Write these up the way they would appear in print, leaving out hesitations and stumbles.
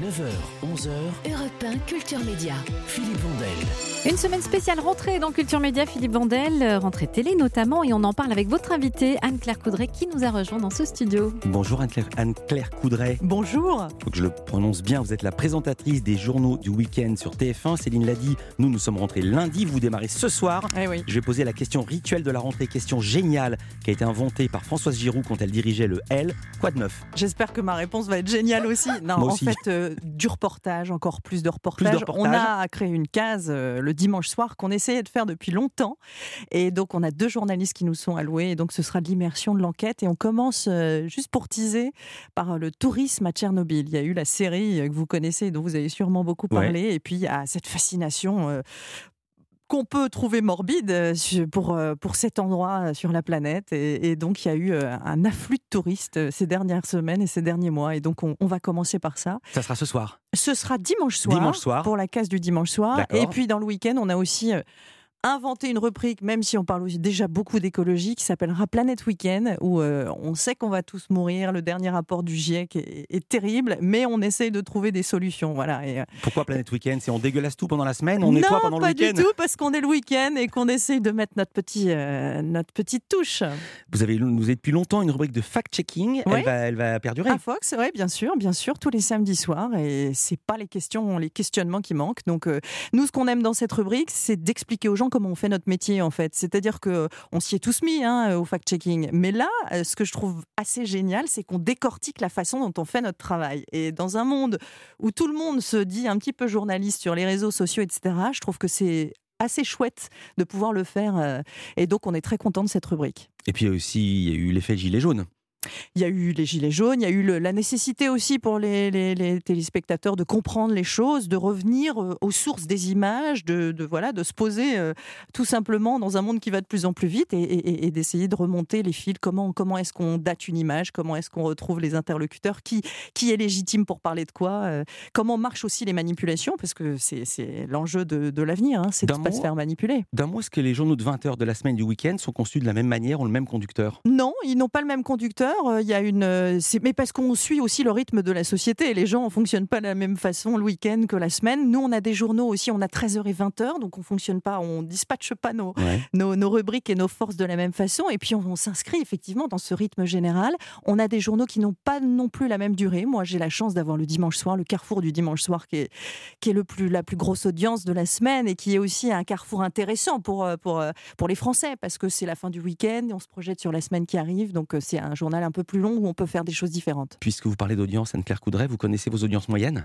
9h, 11h, Europe 1 Culture Média. Philippe Vandel. Une semaine spéciale rentrée dans Culture Média, Philippe Vandel, rentrée télé notamment, et on en parle avec votre invitée Anne-Claire Coudray qui nous a rejoint dans ce studio. Bonjour Anne-Claire Coudray. Bonjour. Faut que je le prononce bien, vous êtes la présentatrice des journaux du week-end sur TF1. Céline l'a dit, nous sommes rentrés lundi, vous démarrez ce soir. Eh oui. Je vais poser la question rituelle de la rentrée, question géniale qui a été inventée par Françoise Giroud quand elle dirigeait le L. Quoi de neuf? J'espère que ma réponse va être géniale aussi. Non, Moi en aussi. fait, du reportage, encore plus de reportage. On a créé une case le dimanche soir qu'on essayait de faire depuis longtemps. Et donc, on a 2 journalistes qui nous sont alloués. Et donc, ce sera de l'immersion, de l'enquête. Et on commence, juste pour teaser, par le tourisme à Tchernobyl. Il y a eu la série que vous connaissez, dont vous avez sûrement beaucoup parlé. Et puis, il y a cette fascination qu'on peut trouver morbide pour cet endroit sur la planète. Et donc, il y a eu un afflux de touristes ces dernières semaines et ces derniers mois. Et donc, on va commencer par ça. Ça sera ce soir. Ce sera dimanche soir. Pour la case du dimanche soir. D'accord. Et puis, dans le week-end, on a aussi inventé une rubrique, même si on parle aussi déjà beaucoup d'écologie, qui s'appellera Planète Week-end, où on sait qu'on va tous mourir. Le dernier rapport du GIEC est terrible, mais on essaye de trouver des solutions. Voilà. Et, Pourquoi Planète Week-end? C'est on dégueulasse tout pendant la semaine, on nettoie pendant le week-end? Non, pas du tout, parce qu'on est le week-end et qu'on essaye de mettre notre petite touche. Vous avez depuis longtemps une rubrique de fact-checking, Ouais. elle va perdurer. À Fox, oui, bien sûr, tous les samedis soirs. Et c'est pas les questionnements qui manquent. Donc, nous, ce qu'on aime dans cette rubrique, c'est d'expliquer aux gens comment on fait notre métier, en fait. C'est-à-dire qu'on s'y est tous mis au fact-checking. Mais là, ce que je trouve assez génial, c'est qu'on décortique la façon dont on fait notre travail. Et dans un monde où tout le monde se dit un petit peu journaliste sur les réseaux sociaux, etc., je trouve que c'est assez chouette de pouvoir le faire. Et donc, on est très content de cette rubrique. Et puis aussi, il y a eu l'effet gilet jaune. Il y a eu les gilets jaunes, il y a eu la nécessité aussi pour les téléspectateurs de comprendre les choses, de revenir aux sources des images, de se poser tout simplement dans un monde qui va de plus en plus vite et d'essayer de remonter les fils. Comment est-ce qu'on date une image? Comment est-ce qu'on retrouve les interlocuteurs? Qui est légitime pour parler de quoi? Comment marchent aussi les manipulations? Parce que c'est l'enjeu de l'avenir, c'est de ne pas se faire manipuler. D'un mot, est-ce que les journaux de 20h de la semaine du week-end sont conçus de la même manière, ont le même conducteur? Non, ils n'ont pas le même conducteur. Il y a mais parce qu'on suit aussi le rythme de la société. Les gens ne fonctionnent pas de la même façon le week-end que la semaine. Nous, on a des journaux aussi, on a 13h et 20h, donc on fonctionne pas, on dispatche pas nos rubriques et nos forces de la même façon. Et puis on s'inscrit effectivement dans ce rythme général. On a des journaux qui n'ont pas non plus la même durée. Moi, j'ai la chance d'avoir le dimanche soir, le carrefour du dimanche soir, qui est la plus grosse audience de la semaine et qui est aussi un carrefour intéressant pour les Français, parce que c'est la fin du week-end et on se projette sur la semaine qui arrive. Donc c'est un journal un peu plus long où on peut faire des choses différentes. Puisque vous parlez d'audience, Anne-Claire Coudray, vous connaissez vos audiences moyennes?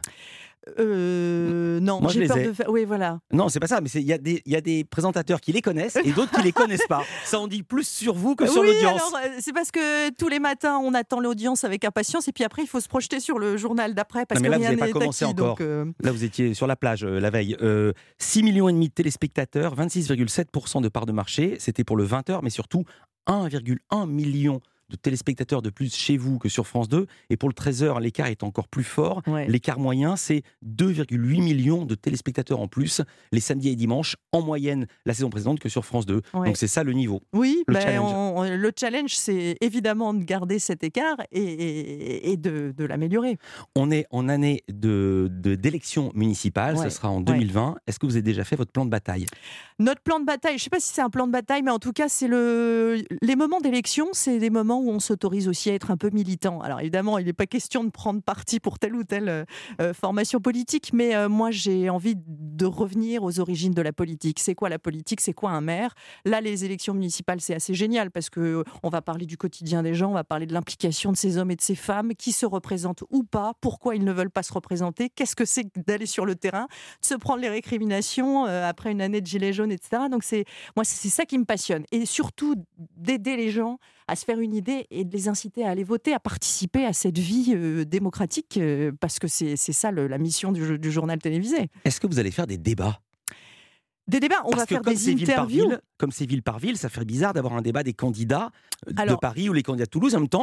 Non, moi, j'ai peur de faire. Oui, voilà. Non, c'est pas ça, mais il y a des présentateurs qui les connaissent et d'autres qui les connaissent pas. Ça en dit plus sur vous que sur l'audience. Alors, c'est parce que tous les matins, on attend l'audience avec impatience et puis après, il faut se projeter sur le journal d'après parce Non, mais que là, rien vous n'avez n'est pas commencé acquis. encore. Là, vous étiez sur la plage la veille. 6,5 millions de téléspectateurs, 26,7% de part de marché. C'était pour le 20h, mais surtout 1,1 million de téléspectateurs de plus chez vous que sur France 2. Et pour le 13h, l'écart est encore plus fort. Ouais. L'écart moyen, c'est 2,8 millions de téléspectateurs en plus les samedis et dimanches, en moyenne, la saison précédente, que sur France 2. Ouais. Donc c'est ça le niveau. Oui, Le challenge. le challenge, c'est évidemment de garder cet écart et de l'améliorer. On est en année d'élection municipale, ce sera en 2020. Est-ce que vous avez déjà fait votre plan de bataille? Notre plan de bataille, je ne sais pas si c'est un plan de bataille, mais en tout cas, c'est les moments d'élection, c'est des moments où on s'autorise aussi à être un peu militant. Alors évidemment, il n'est pas question de prendre parti pour telle ou telle formation politique, mais moi, j'ai envie de revenir aux origines de la politique. C'est quoi la politique? C'est quoi un maire? Là, les élections municipales, c'est assez génial parce qu'on va parler du quotidien des gens, on va parler de l'implication de ces hommes et de ces femmes qui se représentent ou pas, pourquoi ils ne veulent pas se représenter, qu'est-ce que c'est d'aller sur le terrain, de se prendre les récriminations après une année de gilets jaunes, etc. Donc c'est ça qui me passionne. Et surtout, d'aider les gens à se faire une idée et de les inciter à aller voter, à participer à cette vie démocratique, parce que c'est ça la mission du journal télévisé. Est-ce que vous allez faire des débats? Des débats, on va faire des interviews. Comme c'est ville par ville, ça fait bizarre d'avoir un débat des candidats de Paris ou les candidats de Toulouse. En même temps,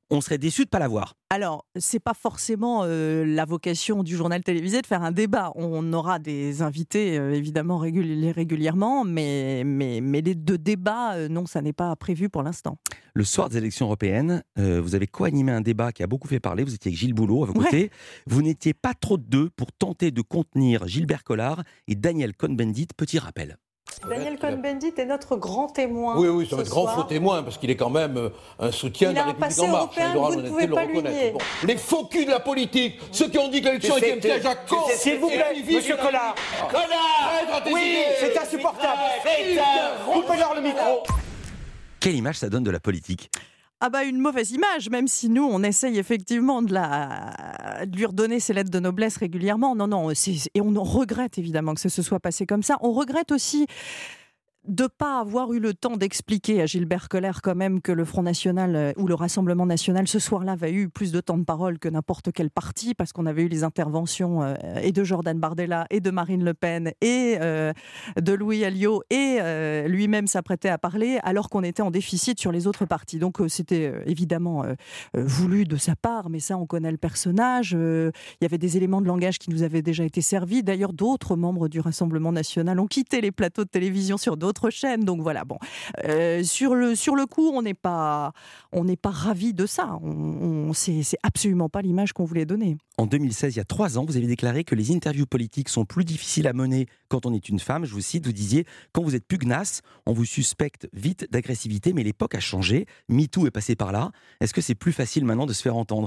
on serait déçu de ne pas l'avoir. Alors, c'est pas forcément la vocation du journal télévisé de faire un débat. On aura des invités, évidemment, régulièrement, mais les deux débats, non, ça n'est pas prévu pour l'instant. Le soir des élections européennes, vous avez co-animé un débat qui a beaucoup fait parler. Vous étiez avec Gilles Boulot à vos côtés. Vous n'étiez pas trop de deux pour tenter de contenir Gilbert Collard et Daniel Cohn-Bendit. Petit rappel. Daniel Cohn-Bendit est notre grand témoin. Oui, c'est notre grand faux témoin, parce qu'il est quand même un soutien de la République En Marche. Il aura l'honnêteté de le reconnaître. Bon. Les faux culs de la politique, ceux qui ont dit que l'élection était un piège à con. S'il vous plaît, monsieur Collard. Oui, c'est insupportable. Coupez-leur le micro. Quelle image ça donne de la politique ? Ah bah une mauvaise image, même si nous on essaye effectivement de lui redonner ses lettres de noblesse régulièrement. Non, et on regrette évidemment que ça se soit passé comme ça. On regrette aussi de ne pas avoir eu le temps d'expliquer à Gilbert Collard quand même que le Front National ou le Rassemblement National ce soir-là avait eu plus de temps de parole que n'importe quel parti, parce qu'on avait eu les interventions et de Jordan Bardella et de Marine Le Pen et de Louis Alliot et lui-même s'apprêtait à parler alors qu'on était en déficit sur les autres partis. Donc c'était évidemment voulu de sa part, mais ça on connaît le personnage. Il y avait des éléments de langage qui nous avaient déjà été servis. D'ailleurs d'autres membres du Rassemblement National ont quitté les plateaux de télévision sur d'autres chaînes, donc voilà. Bon, sur le coup, on n'est pas ravis de ça. C'est absolument pas l'image qu'on voulait donner. En 2016, il y a 3 ans, vous avez déclaré que les interviews politiques sont plus difficiles à mener quand on est une femme. Je vous cite, vous disiez « Quand vous êtes pugnace, on vous suspecte vite d'agressivité, mais l'époque a changé. MeToo est passé par là. Est-ce que c'est plus facile maintenant de se faire entendre ?»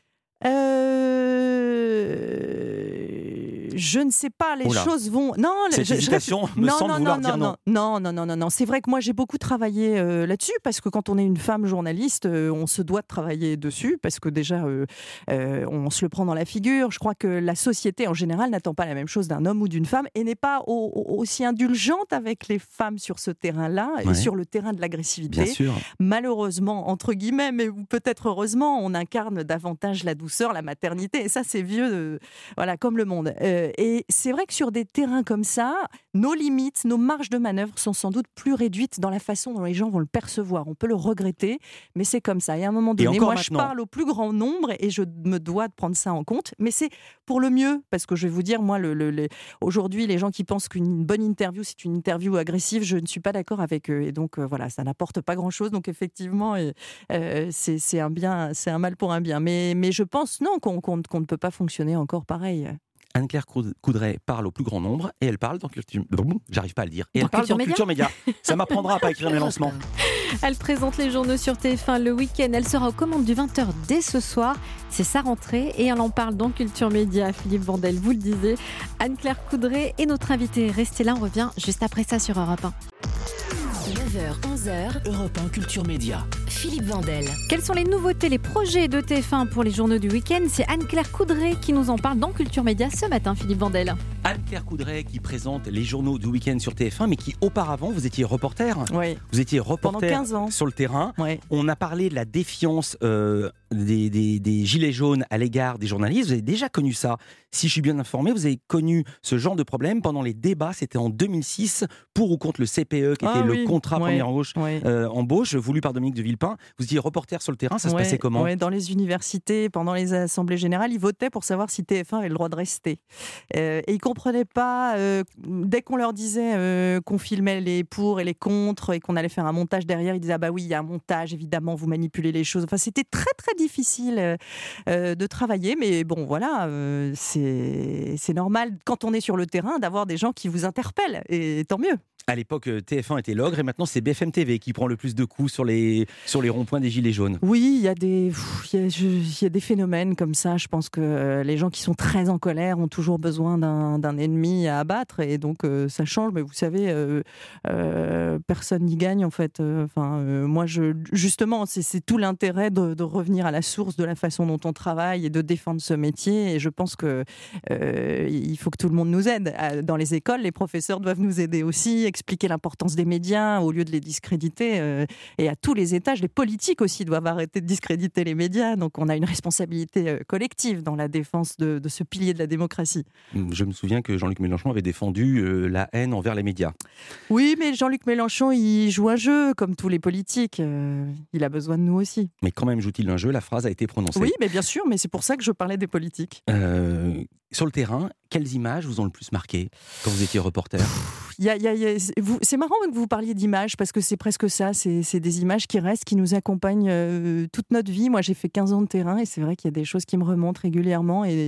Je ne sais pas, les choses vont... Non, cette hésitation me semble vouloir dire non. Non. C'est vrai que moi, j'ai beaucoup travaillé là-dessus, parce que quand on est une femme journaliste, on se doit de travailler dessus, parce que déjà, on se le prend dans la figure. Je crois que la société, en général, n'attend pas la même chose d'un homme ou d'une femme, et n'est pas aussi indulgente avec les femmes sur ce terrain-là, et sur le terrain de l'agressivité. Bien sûr. Malheureusement, entre guillemets, mais peut-être heureusement, on incarne davantage la douceur, la maternité, et ça, c'est vieux, voilà, comme le monde. Et c'est vrai que sur des terrains comme ça, nos limites, nos marges de manœuvre sont sans doute plus réduites dans la façon dont les gens vont le percevoir. On peut le regretter, mais c'est comme ça. Et à un moment donné, moi, je parle au plus grand nombre et je me dois de prendre ça en compte. Mais c'est pour le mieux, parce que je vais vous dire, moi, aujourd'hui, les gens qui pensent qu'une bonne interview, c'est une interview agressive, je ne suis pas d'accord avec eux. Et donc, voilà, ça n'apporte pas grand-chose. Donc, effectivement, c'est un bien, c'est un mal pour un bien. Mais je pense, non, qu'on ne peut pas fonctionner encore pareil. Anne-Claire Coudray parle au plus grand nombre et elle parle dans Culture... J'arrive pas à le dire. Et elle parle dans Culture Média. Ça m'apprendra à pas écrire mes lancements. Elle présente les journaux sur TF1 le week-end. Elle sera aux commandes du 20h dès ce soir. C'est sa rentrée et elle en parle dans Culture Média. Philippe Vandel, vous le disiez. Anne-Claire Coudray est notre invitée. Restez là, on revient juste après ça sur Europe 1. 9h, 11h, Europe 1 Culture Média. Philippe Vandel. Quelles sont les nouveautés, les projets de TF1 pour les journaux du week-end ? C'est Anne-Claire Coudray qui nous en parle dans Culture Média ce matin, Philippe Vandel. Anne-Claire Coudray qui présente les journaux du week-end sur TF1, mais qui auparavant, vous étiez reporter. Oui. Vous étiez reporter pendant 15 ans. Sur le terrain. Oui. On a parlé de la défiance des gilets jaunes à l'égard des journalistes. Vous avez déjà connu ça. Si je suis bien informé, vous avez connu ce genre de problème pendant les débats. C'était en 2006, pour ou contre le CPE, qui était le contrat première embauche, voulu par Dominique de Villepin. Vous étiez reporter sur le terrain, ça se passait comment ? Dans les universités, pendant les assemblées générales, ils votaient pour savoir si TF1 avait le droit de rester. Et ils ne comprenaient pas, dès qu'on leur disait qu'on filmait les pour et les contre et qu'on allait faire un montage derrière, ils disaient « Ah bah oui, il y a un montage, évidemment, vous manipulez les choses ». Enfin, c'était très très difficile de travailler, mais bon, voilà, c'est normal, quand on est sur le terrain, d'avoir des gens qui vous interpellent, et tant mieux. À l'époque, TF1 était l'ogre et maintenant c'est BFM TV qui prend le plus de coups sur les ronds-points des gilets jaunes. Oui, il y a des phénomènes comme ça. Je pense que les gens qui sont très en colère ont toujours besoin d'un ennemi à abattre et donc ça change. Mais vous savez, personne n'y gagne en fait. Moi, justement, c'est tout l'intérêt de revenir à la source de la façon dont on travaille et de défendre ce métier. Et je pense que il faut que tout le monde nous aide. Dans les écoles, les professeurs doivent nous aider aussi, expliquer l'importance des médias au lieu de les discréditer et à tous les étages, Les politiques aussi doivent arrêter de discréditer les médias. Donc on a une responsabilité collective dans la défense de ce pilier de la démocratie. Je me souviens que Jean-Luc Mélenchon avait défendu la haine envers les médias. Oui, mais Jean-Luc Mélenchon, il joue un jeu, comme tous les politiques. Il a besoin de nous aussi. Mais quand même joue-t-il un jeu, la phrase a été prononcée. Oui, mais bien sûr, mais c'est pour ça que je parlais des politiques. Sur le terrain, quelles images vous ont le plus marqué quand vous étiez reporter ? C'est marrant que vous parliez d'images, parce que c'est presque ça, c'est des images qui restent, qui nous accompagnent toute notre vie. Moi, j'ai fait 15 ans de terrain, et c'est vrai qu'il y a des choses qui me remontent régulièrement, et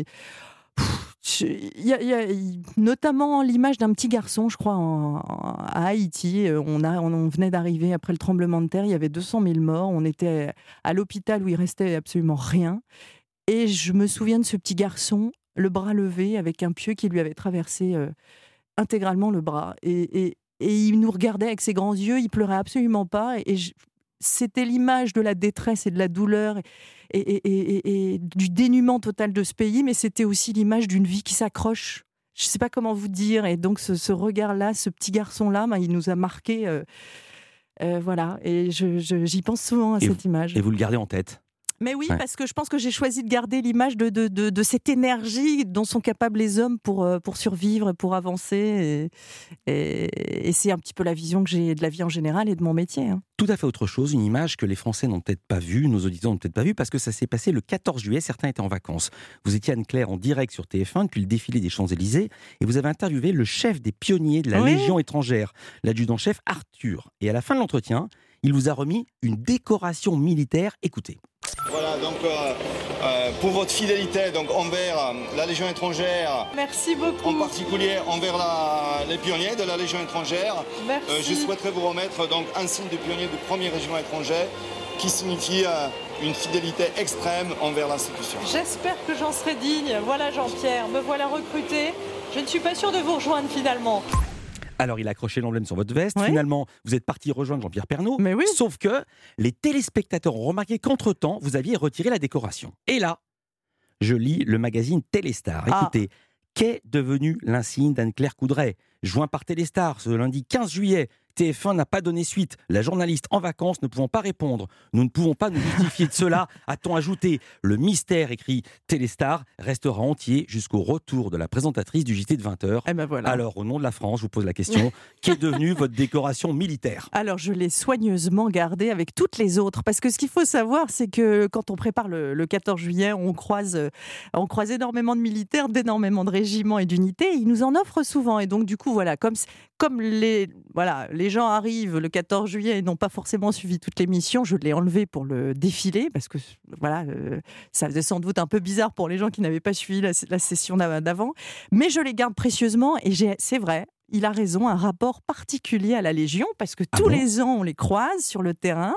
il y a notamment l'image d'un petit garçon, je crois, à Haïti. On venait d'arriver après le tremblement de terre, il y avait 200 000 morts, on était à l'hôpital où il restait absolument rien, et je me souviens de ce petit garçon, le bras levé, avec un pieu qui lui avait traversé intégralement le bras. Et il nous regardait avec ses grands yeux, il pleurait absolument pas. C'était l'image de la détresse et de la douleur et du dénuement total de ce pays, mais c'était aussi l'image d'une vie qui s'accroche. Je ne sais pas comment vous dire. Et donc ce regard-là, ce petit garçon-là, il nous a marqué. Voilà. Et j'y pense souvent à cette image. Et vous le gardez en tête ? Mais oui, parce que je pense que j'ai choisi de garder l'image de cette énergie dont sont capables les hommes pour survivre, pour avancer. Et c'est un petit peu la vision que j'ai de la vie en général et de mon métier. Tout à fait autre chose, une image que les Français n'ont peut-être pas vue, nos auditeurs n'ont peut-être pas vue, parce que ça s'est passé le 14 juillet, certains étaient en vacances. Vous étiez Anne-Claire en direct sur TF1 depuis le défilé des Champs-Élysées, et vous avez interviewé le chef des pionniers de la Légion étrangère, l'adjudant-chef Arthur. Et à la fin de l'entretien, il vous a remis une décoration militaire. Écoutez. Voilà, donc pour votre fidélité donc, envers la Légion étrangère. Merci beaucoup. En particulier envers les pionniers de la Légion étrangère. Merci. Je souhaiterais vous remettre donc, un signe de pionnier du 1er régiment étranger qui signifie une fidélité extrême envers l'institution. J'espère que j'en serai digne. Voilà Jean-Pierre, me voilà recruté. Je ne suis pas sûre de vous rejoindre finalement. Alors, il a accroché l'emblème sur votre veste. Ouais. Finalement, vous êtes parti rejoindre Jean-Pierre Pernaut. Mais oui. Sauf que les téléspectateurs ont remarqué qu'entre-temps, vous aviez retiré la décoration. Et là, je lis le magazine Téléstar. Écoutez, qu'est devenu l'insigne d'Anne-Claire Coudray ? Joint par Téléstar ce lundi 15 juillet. TF1 n'a pas donné suite. La journaliste en vacances ne pouvant pas répondre. Nous ne pouvons pas nous justifier de cela, a-t-on ajouté. Le mystère, écrit Téléstar, restera entier jusqu'au retour de la présentatrice du JT de 20h. Eh ben voilà. Alors, au nom de la France, je vous pose la question, qu'est devenue votre décoration militaire ? Alors, je l'ai soigneusement gardée avec toutes les autres. Parce que ce qu'il faut savoir, c'est que quand on prépare le 14 juillet, on croise énormément de militaires, d'énormément de régiments et d'unités. Ils nous en offrent souvent. Et donc, du coup, voilà, comme les gens arrivent le 14 juillet et n'ont pas forcément suivi toute l'émission, je l'ai enlevé pour le défilé, parce que ça faisait sans doute un peu bizarre pour les gens qui n'avaient pas suivi la session d'avant. Mais je les garde précieusement et c'est vrai, il a raison, un rapport particulier à la Légion, parce que tous les ans, on les croise sur le terrain.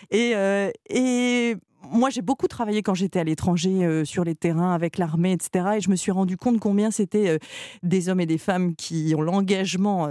Et moi, j'ai beaucoup travaillé quand j'étais à l'étranger sur les terrains avec l'armée, etc. Et je me suis rendu compte combien c'était des hommes et des femmes qui ont l'engagement,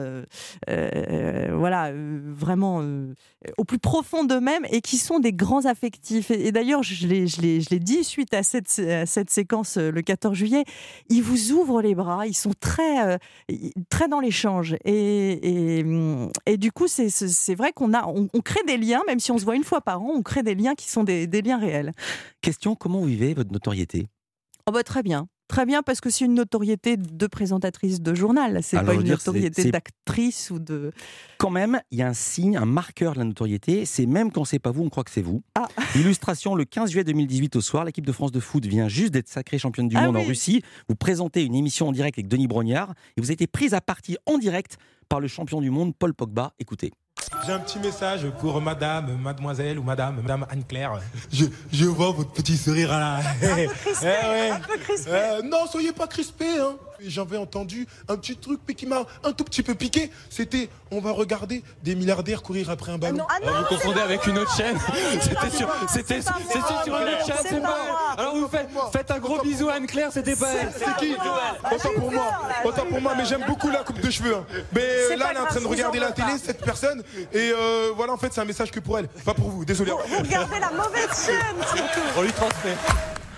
vraiment au plus profond d'eux-mêmes et qui sont des grands affectifs. Et d'ailleurs, je l'ai dit suite à cette séquence le 14 juillet, ils vous ouvrent les bras, ils sont très dans l'échange. Et du coup, c'est vrai qu'on crée des liens, même si on se voit une fois par an, on crée des liens qui sont des liens réels. Question, comment vous vivez votre notoriété ? Très bien. Très bien, parce que c'est une notoriété de présentatrice de journal. C'est pas une notoriété d'actrice ou de... Quand même, il y a un signe, un marqueur de la notoriété. C'est même quand c'est pas vous, on croit que c'est vous. Illustration, le 15 juillet 2018 au soir, l'équipe de France de foot vient juste d'être sacrée championne du monde en Russie. Vous présentez une émission en direct avec Denis Brognard et vous avez été prise à partie en direct par le champion du monde, Paul Pogba. Écoutez. J'ai un petit message pour mademoiselle ou madame Anne-Claire. Je vois votre petit sourire là. Un peu crispé. Non, soyez pas crispé. Hein. J'avais entendu un petit truc qui m'a un tout petit peu piqué. C'était, on va regarder des milliardaires courir après un ballon. Vous confondez avec une autre chaîne. C'était sur une autre chaîne, c'est pas elle. Alors vous faites un gros bisou à Anne-Claire, c'était pas elle. C'est qui ? Autant pour moi, mais j'aime beaucoup la coupe de cheveux. Hein. Mais là, elle est en train de regarder la télé, cette personne. Et voilà, en fait, c'est un message que pour elle. Pas pour vous, désolé. Vous regardez la mauvaise chaîne, surtout. On lui transmet.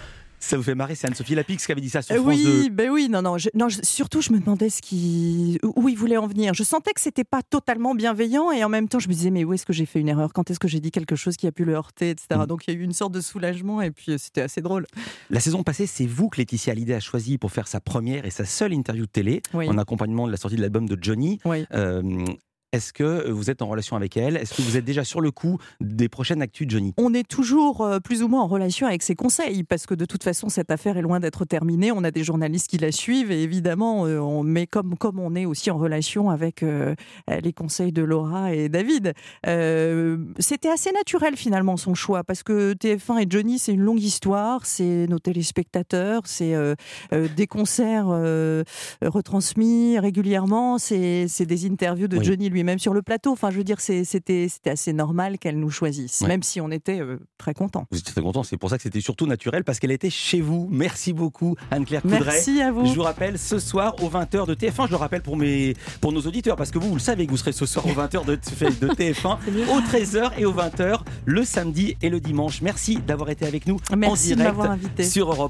Ça vous fait marrer, c'est Anne-Sophie Lapix qui avait dit ça sur France 2. Oui, surtout je me demandais où il voulait en venir. Je sentais que c'était pas totalement bienveillant et en même temps je me disais mais où est-ce que j'ai fait une erreur ? Quand est-ce que j'ai dit quelque chose qui a pu le heurter, etc. Donc il y a eu une sorte de soulagement et puis c'était assez drôle. La saison passée, c'est vous que Laetitia Hallyday a choisi pour faire sa première et sa seule interview de télé, en accompagnement de la sortie de l'album de Johnny. Oui. Est-ce que vous êtes en relation avec elle ? Est-ce que vous êtes déjà sur le coup des prochaines actus de Johnny ? On est toujours plus ou moins en relation avec ses conseils, parce que de toute façon, cette affaire est loin d'être terminée. On a des journalistes qui la suivent, et évidemment, comme on est aussi en relation avec les conseils de Laura et David. C'était assez naturel, finalement, son choix, parce que TF1 et Johnny, c'est une longue histoire, c'est nos téléspectateurs, c'est des concerts retransmis régulièrement, c'est des interviews de Johnny lui même sur le plateau. Enfin, je veux dire, c'était assez normal qu'elle nous choisisse, même si on était très contents. Vous étiez très contents, c'est pour ça que c'était surtout naturel, parce qu'elle était chez vous. Merci beaucoup, Anne-Claire Coudray. Merci à vous. Je vous rappelle, ce soir, aux 20h de TF1, je le rappelle pour nos auditeurs, parce que vous le savez que vous serez ce soir aux 20h de TF1, aux 13h et aux 20h, le samedi et le dimanche. Merci d'avoir été avec nous en direct de m'avoir invité sur Europe